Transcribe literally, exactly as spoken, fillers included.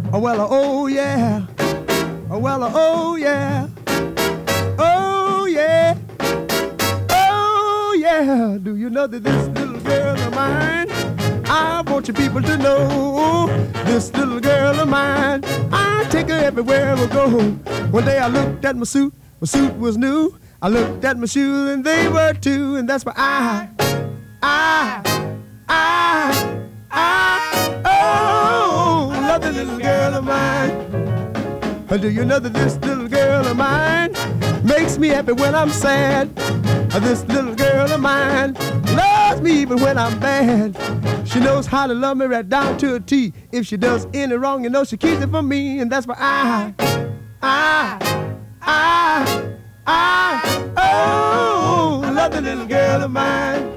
Oh, well, oh, yeah. Oh, well, oh, yeah. Oh, yeah. Oh, yeah. Do you know that this little girl of mine, I want you people to know, this little girl of mine, I take her everywhere we go. One day I looked at my suit, my suit was new. I looked at my shoes and they were too, and that's why I, I, I, I, oh, love the little girl of mine. Do you know that this little girl of mine makes me happy when I'm sad? This little girl of mine loves me even when I'm bad. She knows how to love me right down to a T. If she does any wrong, you know she keeps it from me, and that's why I, I, I, I, oh, I love the little girl of mine.